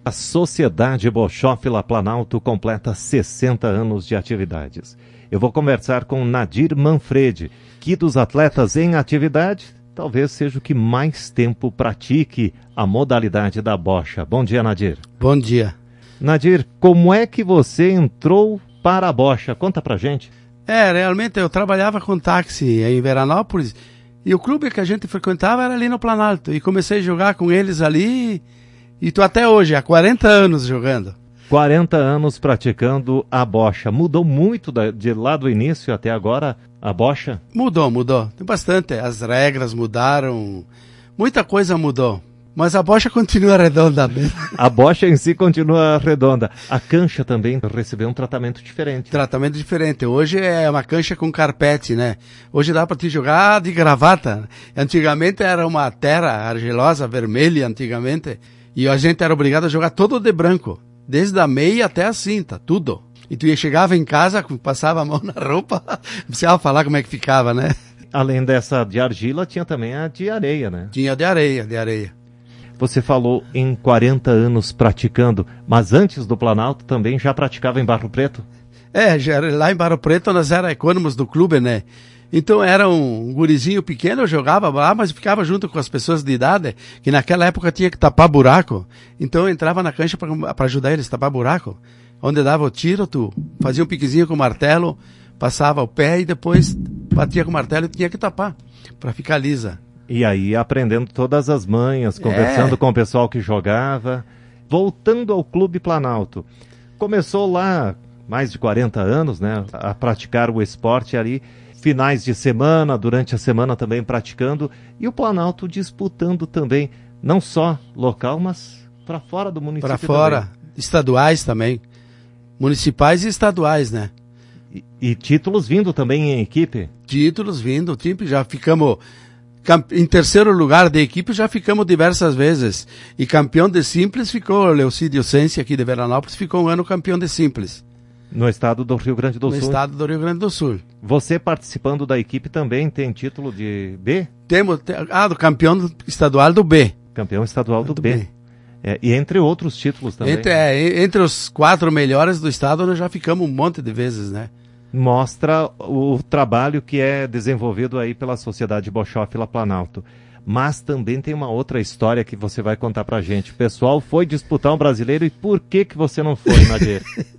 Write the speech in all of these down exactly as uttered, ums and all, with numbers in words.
A Sociedade Bochófila Planalto completa sessenta anos de atividades. Eu vou conversar com Nadir Manfredi, que dos atletas em atividade, talvez seja o que mais tempo pratique a modalidade da bocha. Bom dia, Nadir. Bom dia. Nadir, como é que você entrou para a bocha? Conta pra gente. É, realmente eu trabalhava com táxi em Veranópolis e o clube que a gente frequentava era ali no Planalto. E comecei a jogar com eles ali e tô até hoje, há quarenta anos jogando. quarenta anos praticando a bocha. Mudou muito da, de lá do início até agora a bocha? Mudou, mudou. Tem bastante. As regras mudaram. Muita coisa mudou. Mas a bocha continua redonda mesmo. A bocha em si continua redonda. A cancha também recebeu um tratamento diferente. Tratamento diferente. Hoje é uma cancha com carpete, né? Hoje dá para te jogar de gravata. Antigamente era uma terra argilosa, vermelha, antigamente. E a gente era obrigado a jogar todo de branco. Desde a meia até a cinta, tudo. E tu ia, chegava em casa, passava a mão na roupa, não precisava falar como é que ficava, né? Além dessa de argila, tinha também a de areia, né? Tinha de areia, de areia. Você falou em quarenta anos praticando, mas antes do Planalto também já praticava em Barro Preto? É, já, lá em Barro Preto nós era econômicos do clube, né? Então era um gurizinho pequeno, eu jogava lá, mas ficava junto com as pessoas de idade, que naquela época tinha que tapar buraco. Então eu entrava na cancha para ajudar eles a tapar buraco. Onde dava o tiro, tu fazia um piquezinho com o martelo, passava o pé e depois batia com o martelo e tinha que tapar, para ficar lisa. E aí aprendendo todas as manhas, conversando é. com o pessoal que jogava. Voltando ao Clube Planalto, começou lá mais de quarenta anos, né, a praticar o esporte ali, finais de semana, durante a semana também praticando, e o Planalto disputando também, não só local, mas para fora do município. Para fora, também. Estaduais também, municipais e estaduais, né? E, e títulos vindo também em equipe? Títulos vindo, tipo, já ficamos em terceiro lugar de equipe, já ficamos diversas vezes. E campeão de simples ficou, Leocídio Sense aqui de Veranópolis, ficou um ano campeão de simples. No estado do Rio Grande do no Sul. No estado do Rio Grande do Sul. Você participando da equipe também tem título de B? Temos, ah, do campeão estadual do B. Campeão estadual do, do B. B. É, e entre outros títulos também. Entre, é, entre os quatro melhores do estado, nós já ficamos um monte de vezes, né? Mostra o trabalho que é desenvolvido aí pela Sociedade Bochófila Planalto. Mas também tem uma outra história que você vai contar pra gente. O pessoal foi disputar um brasileiro e por que que você não foi, Nadir?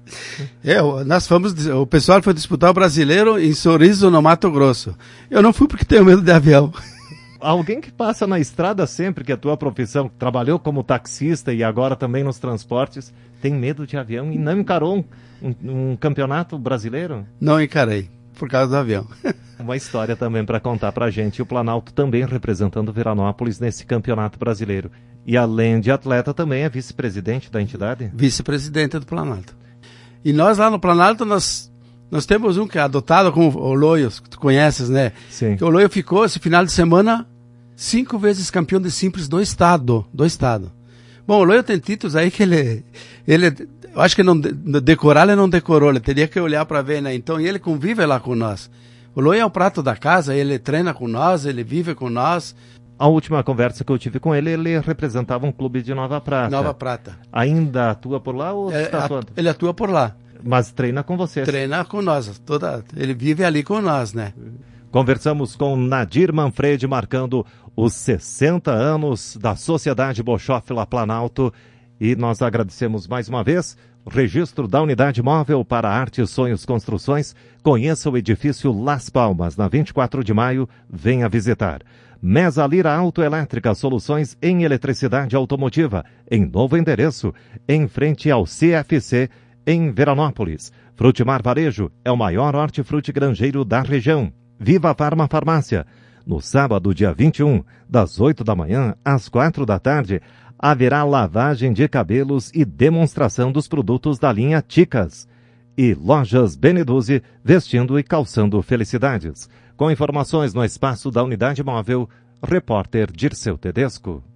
é, nós fomos, o pessoal foi disputar o brasileiro em Sorriso, no Mato Grosso. Eu não fui porque tenho medo de avião. Alguém que passa na estrada sempre, que é a tua profissão, trabalhou como taxista e agora também nos transportes, tem medo de avião e não encarou um, um, um campeonato brasileiro? Não encarei, por causa do avião. Uma história também para contar pra gente. E o Planalto também representando Veranópolis nesse campeonato brasileiro. E além de atleta, também é vice-presidente da entidade? Vice-presidente do Planalto. E nós lá no Planalto, nós, nós temos um que é adotado como o Loio, que tu conheces, né? Sim. Que o Loio ficou, esse final de semana, cinco vezes campeão de simples do estado. Do estado. Bom, o Loio tem títulos aí que ele... ele eu acho que não decorar, ele não decorou, ele teria que olhar para ver, né? Então, e ele convive lá com nós. O Loio é o prato da casa, ele treina com nós, ele vive com nós. A última conversa que eu tive com ele, ele representava um clube de Nova Prata. Nova Prata. Ainda atua por lá ou é, está atuando? Ele atua por lá. Mas treina com vocês? Treina com nós, toda, ele vive ali com nós, né? Conversamos com Nadir Manfredi, marcando os sessenta anos da Sociedade Bochófila Planalto. E nós agradecemos mais uma vez o registro da Unidade Móvel para Arte, Sonhos, Construções. Conheça o edifício Las Palmas, na vinte e quatro de maio. Venha visitar. Mesalira Autoelétrica, soluções em eletricidade automotiva, em novo endereço, em frente ao C F C, em Veranópolis. Frutimar Varejo é o maior hortifruti granjeiro da região. Viva Farma Farmácia. No sábado, dia vinte e um, das oito da manhã às quatro da tarde, haverá lavagem de cabelos e demonstração dos produtos da linha Ticas. E Lojas Beneduzzi, vestindo e calçando felicidades. Com informações no espaço da Unidade Móvel, repórter Dirceu Tedesco.